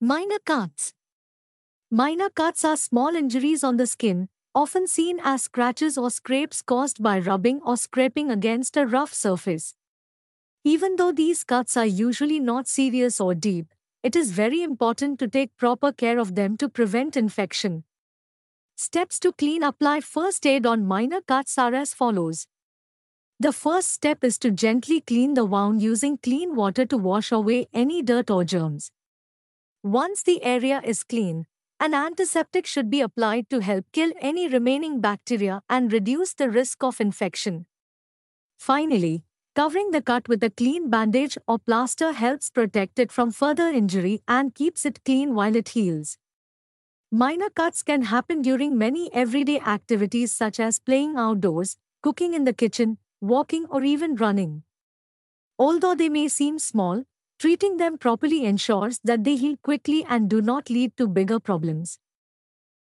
Minor cuts. Minor cuts are small injuries on the skin, often seen as scratches or scrapes caused by rubbing or scraping against a rough surface. Even though these cuts are usually not serious or deep, it is very important to take proper care of them to prevent infection. Steps to clean. Apply first aid on minor cuts are as follows. The first step is to gently clean the wound using clean water to wash away any dirt or germs. Once the area is clean, an antiseptic should be applied to help kill any remaining bacteria and reduce the risk of infection. Finally, covering the cut with a clean bandage or plaster helps protect it from further injury and keeps it clean while it heals. Minor cuts can happen during many everyday activities such as playing outdoors, cooking in the kitchen, walking, or even running. Although they may seem small, treating them properly ensures that they heal quickly and do not lead to bigger problems.